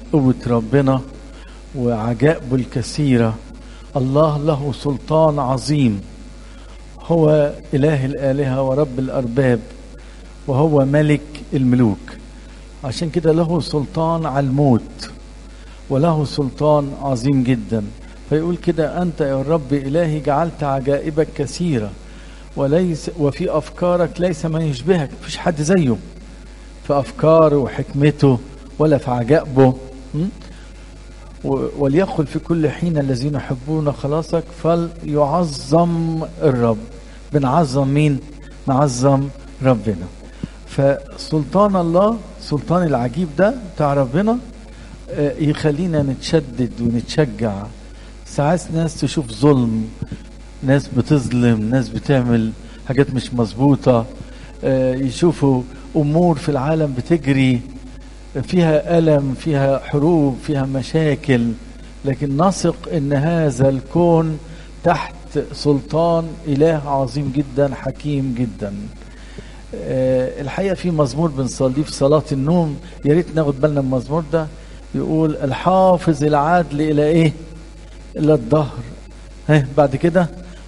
قوة ربنا وعجائبه الكثيرة. الله له سلطان عظيم، هو إله الآلهة ورب الأرباب، وهو ملك الملوك. عشان كده له سلطان على الموت، وله سلطان عظيم جدا. فيقول كده: أنت يا رب إلهي جعلت عجائبك كثيرة، وفي أفكارك ليس من يشبهك. مفيش حد زيه في أفكاره وحكمته ولا في عجائبه. وليقل في كل حين الذين يحبون خلاصك فليعظم الرب. بنعظم مين؟ نعظم ربنا. فسلطان الله، سلطان العجيب ده بتاع ربنا، يخلينا نتشدد ونتشجع. ساعات ناس تشوف ظلم، ناس بتظلم، ناس بتعمل حاجات مش مظبوطة، يشوفوا أمور في العالم بتجري فيها ألم، فيها حروب، فيها مشاكل، لكن نثق إن هذا الكون تحت سلطان إله عظيم جدا، حكيم جدا. الحقيقة في مزمور بنصليه في صلاة النوم، يا ريت ناخد بالنا من المزمور ده. يقول: الحافظ العدل إلى إيه؟ إلى الدهر. بعد كده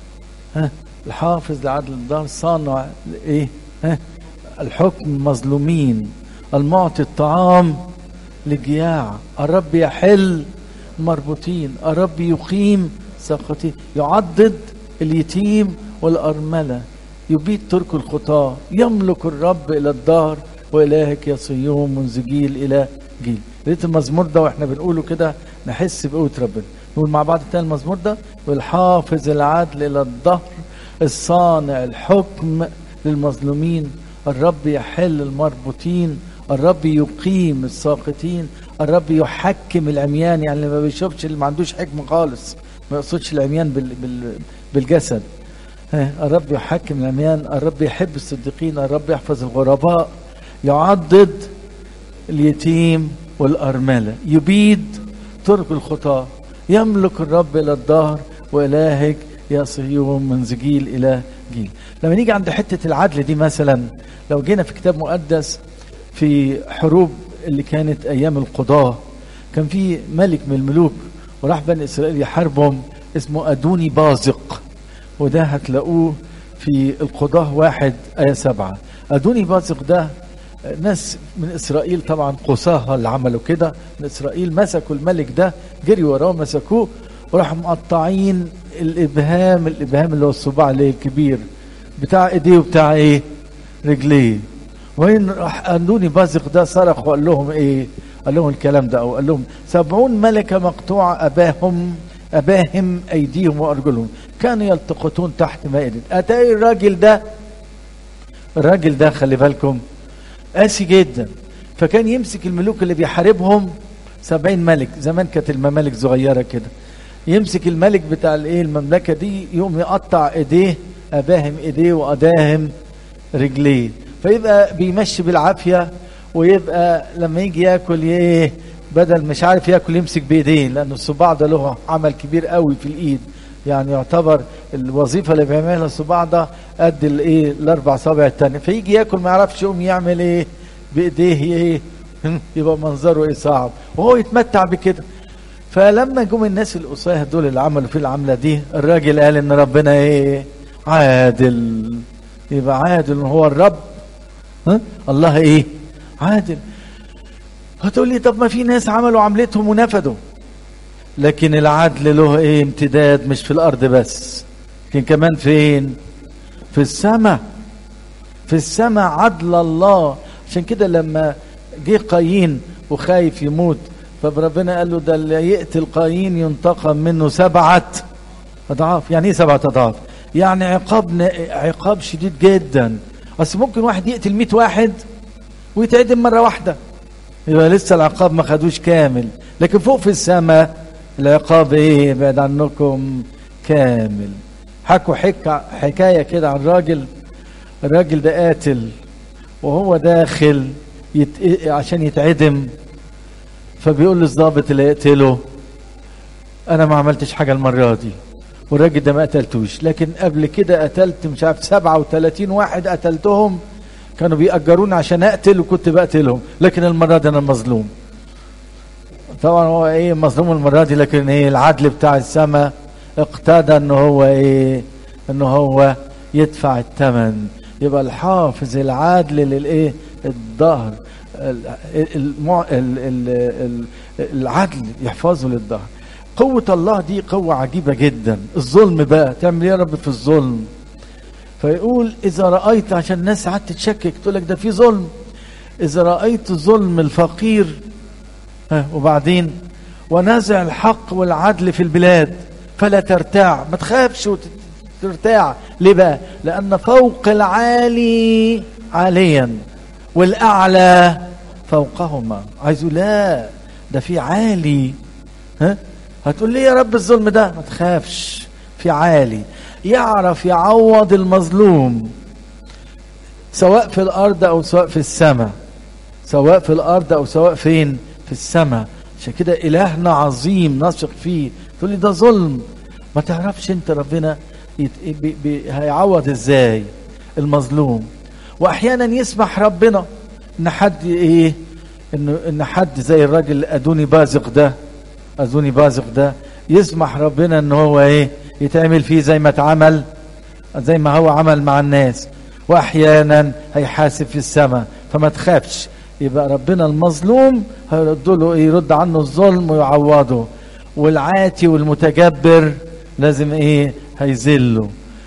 الحافظ العدل الدهر، صانع إيه؟ الحكم مظلومين، المعطي الطعام للجياع، الرب يحل مربوطين، الرب يقيم ساقطين، يعضد اليتيم والأرملة، يبيد ترك الخطاة، يملك الرب إلى الدهر، وإلهك يا صيون منذ جيل إلى جيل. ريت المزمور ده واحنا بنقوله كده نحس بقوة ربنا. نقول مع بعض تاني المزمور ده: والحافظ العدل إلى الدهر، الصانع الحكم للمظلومين، الرب يحل المربوطين، الرب يقيم الساقطين، الرب يحكم العميان. يعني ما بيشوفش اللي ما عندوش حكم خالص، ما يقصدش العميان بالجسد. الرب يحكم العميان، الرب يحب الصديقين، الرب يحفظ الغرباء، يعضد اليتيم والأرملة، يبيد ترك الخطاة، يملك الرب إلى الدهر، وإلهك يا صهيون منذ جيل إلى جيل. لما نيجي عند حتة العدل دي مثلا، لو جينا في كتاب مقدس في حروب اللي كانت أيام القضاة، كان في ملك من الملوك وراح بني إسرائيل يحاربهم اسمه أدوني بازق، وده هتلاقوه في القضاة 1:7. أدوني بازق ده ناس من إسرائيل طبعا قصاها اللي عملوا كده من إسرائيل، مسكوا الملك ده، جريوا وراه مسكوه وراحوا مقطعين الإبهام اللي هو الصباع اللي الكبير بتاع إيديه وبتاع إيه رجليه. وين راح أدوني بازق ده صرخ وقال لهم إيه؟ قال لهم الكلام ده، أو قال لهم: 70 ملكة مقطوعة أباهم أيديهم وأرجلهم كانوا يلتقطون تحت مائدة. أتاري الراجل ده خلي بالكم قاسي جدا، فكان يمسك الملوك اللي بيحاربهم 70 ملك، زمان كانت الممالك صغيرة كده، يمسك الملك بتاع المملكة دي يقوم يقطع ايديه، اباهم ايديه واداهم رجليه، فيبقى بيمشي بالعافية، ويبقى لما يجي ياكل ايه بدل مش عارف ياكل يمسك بايديه، لان الصباع ده له عمل كبير قوي في الايد، يعني يعتبر الوظيفة اللي بيعملها الصباع ده قد الاربع صابع التانية، فيجي ياكل ما يعرفش يقوم يعمل ايه بايديه ايه يبقى منظره ايه صعب، وهو يتمتع بكده. فلما جم الناس القصاه دول اللي عملوا فيه العملة دي، الراجل قال ان ربنا ايه عادل، يبقى عادل هو الرب، الله ايه عادل. هتقول لي طب ما في ناس عملوا عملتهم ونفدوا، لكن العدل له ايه امتداد، مش في الارض بس، لكن كمان فين؟ في السماء. في السماء عدل الله. عشان كده لما جه قايين وخايف يموت، فربنا قال له ده اللي يقتل قايين ينتقم منه 7 أضعاف. يعني ايه 7 أضعاف؟ يعني عقاب شديد جدا. اصل ممكن واحد يقتل 100 واحد ويتعدم مرة واحدة، يبقى لسه العقاب ما خدوش كامل، لكن فوق في السماء العقاب ايه بعد عنكم كامل. حكوا حكاية كده عن الراجل ده قاتل، وهو داخل عشان يتعدم، فبيقول للضابط اللي يقتله: انا ما عملتش حاجة المرة دي، والراجل ده ما قتلتوش، لكن قبل كده قتلت مش عارف 37 واحد قتلتهم، كانوا بيأجروني عشان اقتل وكنت بقتلهم، لكن المرة دي انا مظلوم. طبعا هو ايه مظلوم المرة دي، لكن ايه العدل بتاع السماء اقتضى ان هو ايه ان هو يدفع الثمن. يبقى الحافظ العدل للايه الظهر، العدل يحفظه للظهر. قوة الله دي قوة عجيبة جدا. الظلم بقى تعمل ايه يا رب في الظلم؟ فيقول اذا رأيت، عشان الناس ساعات تتشكك تقول لك ده في ظلم، اذا رأيت ظلم الفقير وبعدين ونزع الحق والعدل في البلاد فلا ترتاع. ما تخافش وترتاع. ليه بقى؟ لأن فوق العالي عاليا والأعلى فوقهما. عايزه لا ده في عالي. هتقول لي يا رب الظلم ده؟ ما تخافش، في عالي يعرف يعوض المظلوم سواء في الأرض أو سواء في السماء، سواء في الأرض أو سواء فين في السماء. عشان كده إلهنا عظيم نثق فيه. تقول لي ده ظلم، ما تعرفش انت ربنا هيعوض ازاي المظلوم. واحيانا يسمح ربنا ان حد ايه ان حد زي الراجل ادوني بازق ده يسمح ربنا ان هو ايه يتعمل فيه زي ما اتعمل، زي ما هو عمل مع الناس. واحيانا هيحاسب في السماء. فما تخافش، يبقى ربنا المظلوم هيرد له ايه؟ يرد عنه الظلم ويعوضه. والعاتي والمتجبر لازم ايه؟ هيذله.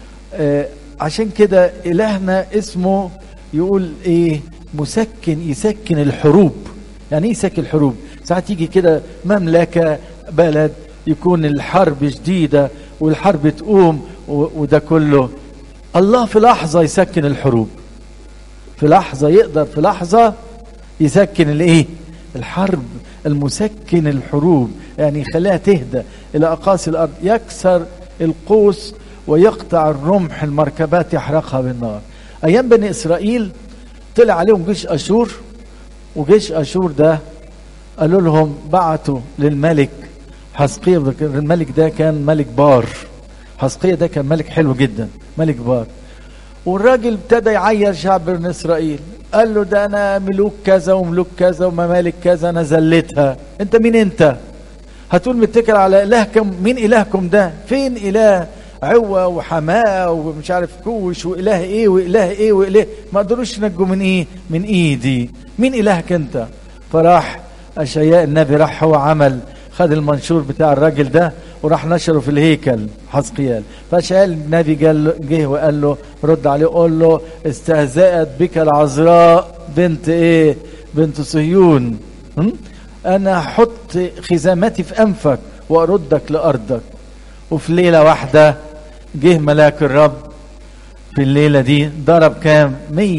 عشان كده الهنا اسمه يقول ايه؟ مسكن، يسكن الحروب. يعني ايه يسكن الحروب؟ ساعات يجي كده مملكة بلد يكون الحرب شديدة والحرب تقوم وده كله، الله في لحظة يسكن الحروب. في لحظة يقدر، في لحظة يسكن الايه؟ الحرب. المسكن الحروب يعني يخليها تهدى الى اقاصي الارض، يكسر القوس ويقطع الرمح، المركبات يحرقها بالنار. ايام بني اسرائيل طلع عليهم جيش اشور، وجيش اشور ده قالوا لهم بعتوا للملك حزقيا. الملك ده كان ملك بار، حزقيا ده كان ملك حلو جدا، ملك بار. والراجل ابتدى يعير شعب بني اسرائيل، قال له ده انا ملوك كذا وملوك كذا وممالك كذا انا ذلتها. انت مين انت؟ هتقول متكل على الهكم؟ مين الهكم ده؟ فين اله عوة وحماة ومش عارف كوش واله ايه واله ايه واله؟ ما قدروش ينجوا من ايه؟ من ايدي. مين الهك انت؟ فراح اشعياء النبي راح هو عمل، خد المنشور بتاع الراجل ده وراح نشره في الهيكل حزقيال. فاشعياء النبي جه وقال له رد عليه، قول له استهزأت بك العذراء بنت ايه؟ بنت صهيون. انا احط خزامتي في انفك واردك لارضك. وفي ليله واحده جه ملاك الرب في الليله دي ضرب كام؟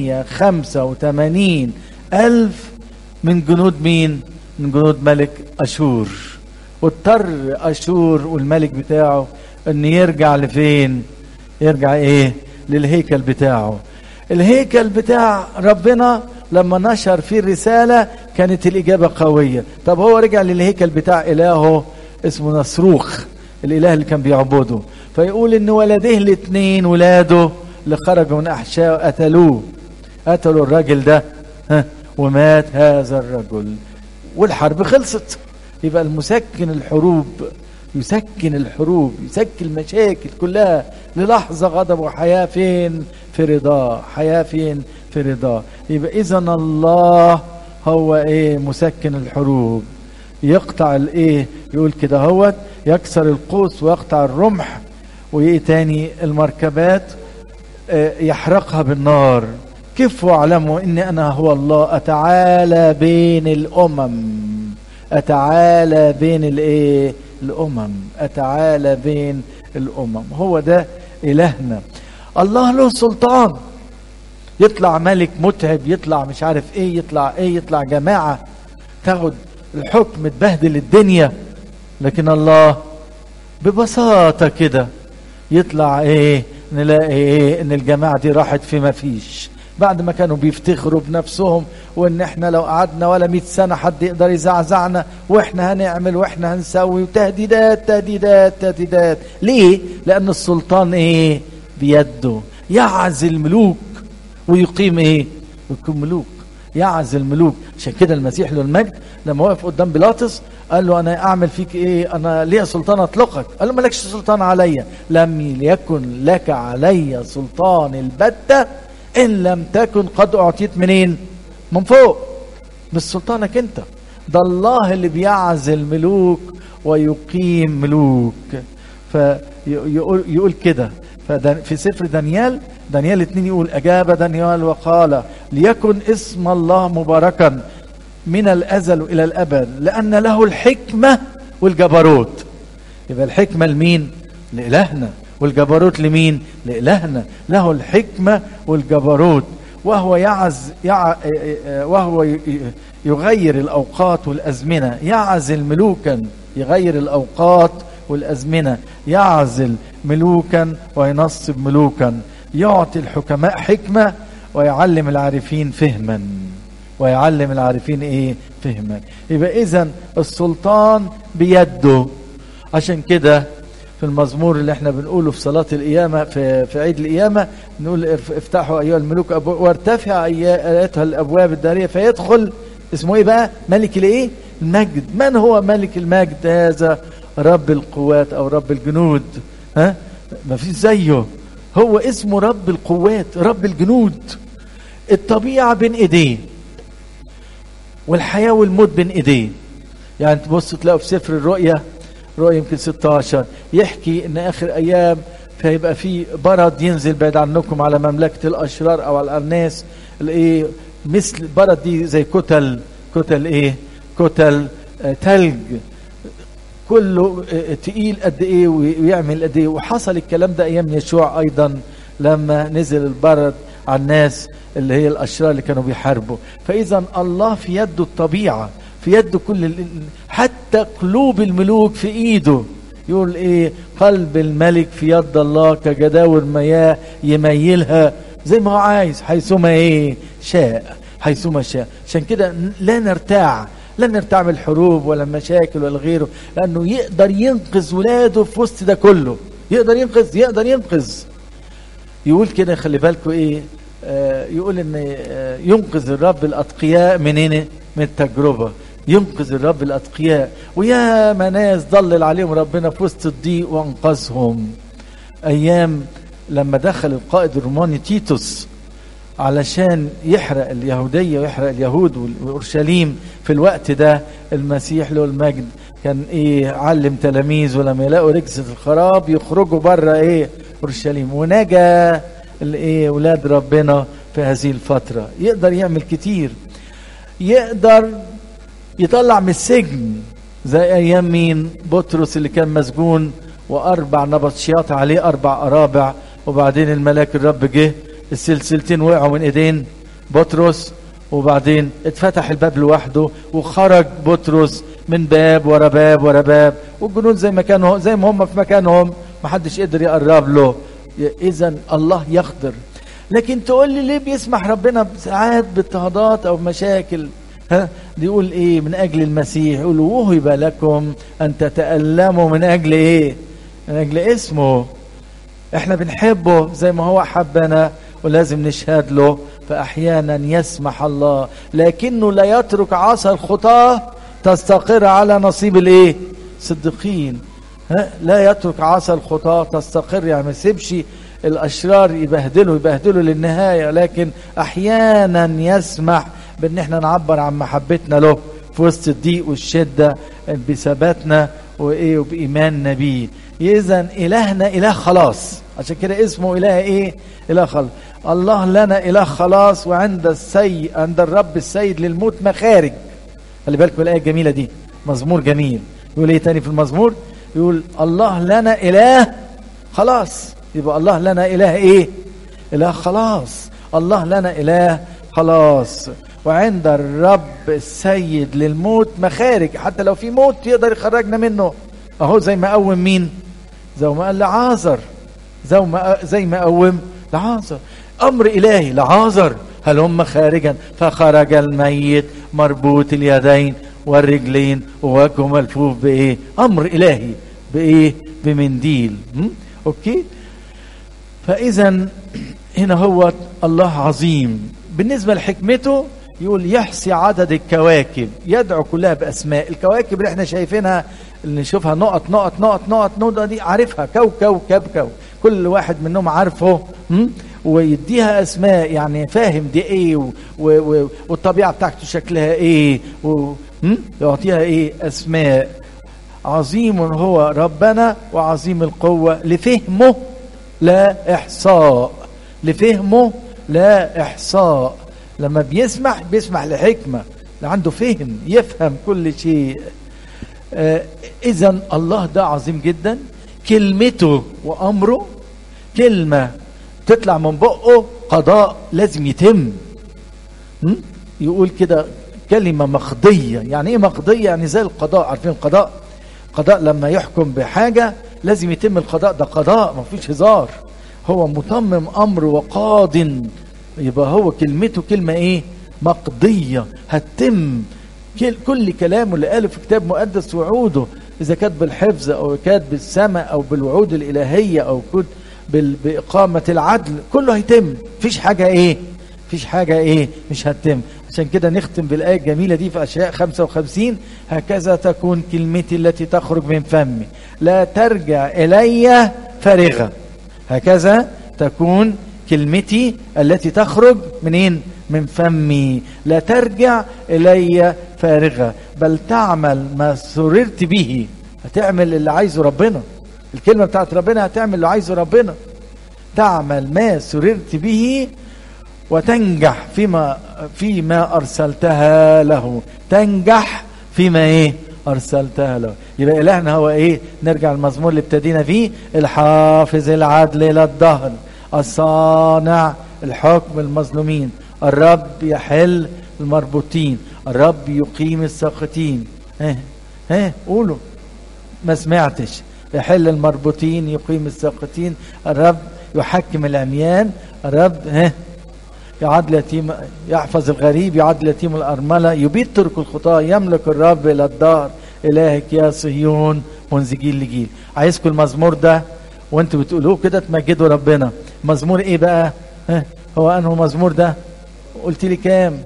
185,000 من جنود مين؟ من جنود ملك اشور. واضطر اشور والملك بتاعه ان يرجع لفين؟ يرجع ايه؟ للهيكل بتاعه. الهيكل بتاع ربنا لما نشر فيه الرسالة كانت الإجابة قوية. طب هو رجع للهيكل بتاع إلهه اسمه نصروخ، الإله اللي كان بيعبده. فيقول إن ولديه الاثنين ولاده اللي خرجوا من أحشاء قتلوا الراجل ده، ومات هذا الرجل والحرب خلصت. يبقى المسكن الحروب، يسكن الحروب، يسكن المشاكل كلها للحظة غضب وحياة فين؟ في رضاه. حياة فين؟ في رضاه. يبقى إذن الله هو إيه؟ مسكن الحروب. يقطع الإيه؟ يقول كده هو يكسر القوس ويقطع الرمح، وإيه تاني؟ المركبات يحرقها بالنار. كيف واعلموا إني أنا هو الله أتعالى بين الأمم. أتعالى بين الإيه؟ الأمم. أتعالى بين الأمم. هو ده إلهنا. الله له سلطان. يطلع ملك متعب، يطلع مش عارف ايه، يطلع ايه، يطلع جماعة تاخد الحكم تبهدل الدنيا. لكن الله ببساطة كده يطلع ايه؟ نلاقي ايه؟ ان الجماعة دي راحت في ما فيش. بعد ما كانوا بيفتخروا بنفسهم وان احنا لو قعدنا ولا 100 سنة حد يقدر يزعزعنا، واحنا هنعمل واحنا هنسوي، وتهديدات تهديدات تهديدات. ليه؟ لان السلطان ايه؟ بيده. يعزل ملوك ويقيم ايه؟ يقيم ملوك. يعزل ملوك. عشان كده المسيح له المجد لما وقف قدام بيلاطس قال له انا اعمل فيك ايه؟ انا ليا سلطان اطلقك. قال له مالكش سلطان عليا، لم يكن لك علي سلطان البتة ان لم تكن قد اعطيت منين؟ من فوق، مش سلطانك انت، ده الله اللي بيعزل ملوك ويقيم ملوك. فيقول كده في سفر دانيال 2 يقول اجاب دانيال وقال ليكن اسم الله مباركا من الازل الى الابد لان له الحكمه والجبروت. يبقى الحكمه لمين؟ لالهنا. والجبروت لمين؟ لالهنا. له الحكمه والجبروت، وهو وهو يغير الاوقات والازمنه، يعزل ملوكا، يغير الاوقات والازمنه، يعزل ملوكا وينصب ملوكا، يعطي الحكماء حكمه ويعلم العارفين فهما. ويعلم العارفين ايه؟ فهما. يبقى اذا السلطان بيده. عشان كده في المزمور اللي احنا بنقوله في صلاة القيامة في عيد القيامة نقول افتحوا ايها الملوك وارتفع ايتها الابواب الدارية فيدخل اسمه ايه بقى؟ ملك الايه؟ المجد. من هو ملك المجد؟ هذا رب القوات او رب الجنود. ها؟ ما فيش زيه، هو اسمه رب القوات، رب الجنود. الطبيعة بين ايديه والحياة والموت بين ايديه. يعني تبصوا تلاقوا في سفر الرؤيا، رؤيا يمكن 16 يحكي ان اخر ايام فيبقى في برد ينزل بعيد عنكم على مملكة الاشرار او على الناس الايه، مثل البرد دي زي كتل ايه؟ كتل تلج، كله تقيل قد ايه ويعمل قد ايه. وحصل الكلام ده ايام يشوع ايضا لما نزل البرد على الناس اللي هي الاشرار اللي كانوا بيحاربوا. فاذا الله في يده الطبيعه، في يده كل حتى قلوب الملوك في ايده. يقول ايه؟ قلب الملك في يد الله كجداول مياه يميلها زي ما هو عايز حيثما ايه؟ شاء، حيثما شاء. عشان كده لا نرتاع من الحروب ولا المشاكل ولا غيره، لانه يقدر ينقذ ولاده في وسط ده كله. يقدر ينقذ. يقول كده خلي بالكم ايه؟ يقول ان ينقذ الرب الاتقياء من التجربه. ينقذ الرب الاتقياء. ويا ناس ضلل عليهم ربنا في وسط الضيق وانقذهم. ايام لما دخل القائد الروماني تيتوس علشان يحرق اليهوديه ويحرق اليهود واورشليم، في الوقت ده المسيح له المجد كان ايه؟ علم تلاميذه لما يلاقوا رجسة الخراب يخرجوا بره ايه؟ اورشليم. ونجا الايه؟ ولاد ربنا في هذه الفترة. يقدر يعمل كتير، يقدر يطلع من السجن زي ايام مين؟ بطرس اللي كان مسجون واربع نبطشيات عليه، 4 أرابع، وبعدين الملاك الرب جه السلسلتين وقعوا من ايدين بطرس، وبعدين اتفتح الباب لوحده وخرج بطرس من باب ورا باب ورا باب، والجنود زي ما هم في مكانهم، محدش قدر يقرب له. اذا الله يقدر. لكن تقول لي ليه بيسمح ربنا ساعات باضطهادات او مشاكل؟ بيقول ايه؟ من اجل المسيح. يقول وهب لكم ان تتألموا من اجل ايه؟ من اجل اسمه. احنا بنحبه زي ما هو حبنا ولازم نشهد له. فاحيانا يسمح الله، لكنه لا يترك عصا الخطاة تستقر على نصيب الايه؟ صديقين. لا يترك عصا الخطاة تستقر، يعني ما يسيبش الاشرار يبهدلوا للنهاية، لكن احيانا يسمح بان احنا نعبر عن محبتنا له في وسط الضيق والشدة بثباتنا وايه؟ وبايماننا بيه. اذا الهنا اله خلاص، عشان كده اسمه اله ايه؟ اله خلاص. الله لنا اله خلاص، وعند عند الرب السيد للموت مخارج. خلي بالكم الايه الجميله دي، مزمور جميل. يقول ايه تاني في المزمور؟ يقول الله لنا اله خلاص. يبقى الله لنا اله ايه؟ اله خلاص. الله لنا اله خلاص، وعند الرب السيد للموت مخارج. حتى لو في موت يقدر يخرجنا منه. اهو زي ما قوم مين؟ زي ما قال لعازر، زي ما قوم لعازر. امر الهي لعازر هلم خارجا، فخرج الميت مربوط اليدين والرجلين ووجهه ملفوف بايه؟ امر الهي. بايه؟ بمنديل. اوكي. فاذا هنا هو الله عظيم بالنسبه لحكمته. يقول يحصي عدد الكواكب، يدعو كلها بأسماء. الكواكب اللي احنا شايفينها اللي نشوفها نقط نقط نقط نقط نقطة دي عارفها، كوكب كل واحد منهم عارفه، ويديها أسماء، يعني فاهم دي ايه والطبيعة بتاعته شكلها ايه، يعطيها ايه أسماء. عظيم هو ربنا وعظيم القوة، لفهمه لا إحصاء، لفهمه لا إحصاء. لما بيسمح لحكمة، عنده فهم يفهم كل شيء. إذن الله ده عظيم جدا، كلمته وأمره، كلمة تطلع من بقه قضاء لازم يتم. يقول كده كلمة مقضية. يعني ايه مقضية؟ يعني زي القضاء، عارفين القضاء؟ قضاء لما يحكم بحاجة لازم يتم القضاء، ده قضاء ما فيش هزار. هو متمم أمر وقاض، يبقى هو كلمته كلمة ايه؟ مقضية، هتتم. كل كلامه اللي قاله في كتاب مقدس وعوده، إذا كانت بالحفظ أو كانت بالسماء أو بالوعود الإلهية أو كنت بإقامة العدل، كله هيتم. فيش حاجة ايه؟ فيش حاجة ايه مش هتتم. عشان كده نختم بالآية الجميلة دي في أشعياء 55: هكذا تكون كلمتي التي تخرج من فمي، لا ترجع إلي فارغة. هكذا تكون كلمتي التي تخرج منين؟ من فمي، لا ترجع إلي فارغة، بل تعمل ما سررت به. هتعمل اللي عايزه ربنا، الكلمة بتاعت ربنا هتعمل اللي عايزه ربنا. تعمل ما سررت به وتنجح فيما أرسلتها له. تنجح فيما ايه؟ أرسلتها له. يبقى إلهنا هو ايه؟ نرجع المزمور اللي ابتدينا فيه: الحافظ العدل إلى الدهر، الصانع الحكم المظلومين، الرب يحل المربوطين، الرب يقيم الساقطين. قولوا، ما سمعتش. يحل المربوطين، يقيم الساقطين، الرب يحكم العميان، الرب يعد اليتيم، يحفظ الغريب، يعد اليتيم الأرملة، يبيد ترك الخطاة، يملك الرب إلى الدهر، إلهك يا صهيون منذ جيل لجيل. عايزكم المزمور ده وانتوا بتقولوه كده تمجدوا ربنا. مزمور ايه بقى؟ هو انه مزمور ده؟ قلت لي كام؟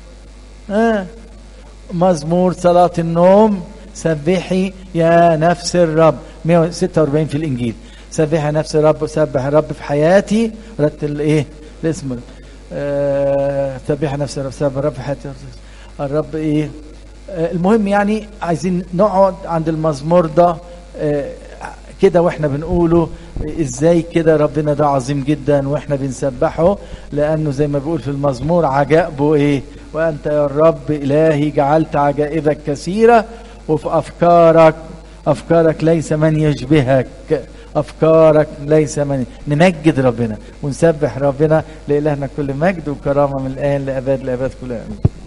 مزمور صلاة النوم. سبحي يا نفس الرب، 146 في الإنجيل. سبحي يا نفس الرب، سبح الرب في حياتي. رتل ايه الاسم؟ سبحي نفس الرب، سبح الرب في حياتي. الرب ايه؟ المهم يعني عايزين نقعد عند المزمور ده كده واحنا بنقوله ازاي كده ربنا ده عظيم جدا واحنا بنسبحه، لانه زي ما بيقول في المزمور عجائبه ايه؟ وانت يا الرب الهي جعلت عجائبك كثيرة، وفي افكارك ليس من يشبهك. أفكارك ليس من. نمجد ربنا ونسبح ربنا. لإلهنا كل مجد وكرامة من الآن لأبد الأبد كلها.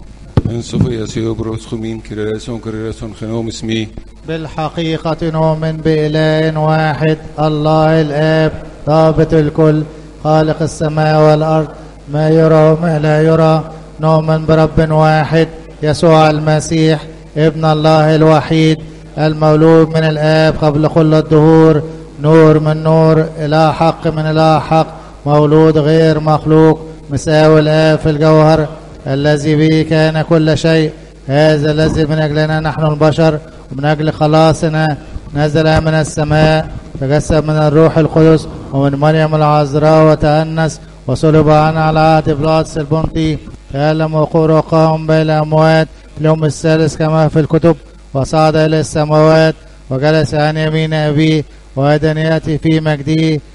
بالحقيقة نؤمن بإله واحد، الله الآب ضابط الكل، خالق السماء والأرض، ما يرى وما لا يرى. نؤمن برب واحد، يسوع المسيح ابن الله الوحيد، المولود من الآب قبل كل الدهور، نور من نور، إله حق من إله حق، مولود غير مخلوق، مساوي الآب في الجوهر، الذي به كان كل شيء. هذا الذي من أجلنا نحن البشر ومن أجل خلاصنا نزل من السماء، تجسد من الروح القدس ومن مريم العذراء وتأنس، وصلب عنا على عهد بيلاطس البنطي، تألم وقور وقام بين الأموات في اليوم الثالث كما في الكتب، وصعد إلى السماوات وجلس عن يمين أبيه، وأيضا يأتي في مجده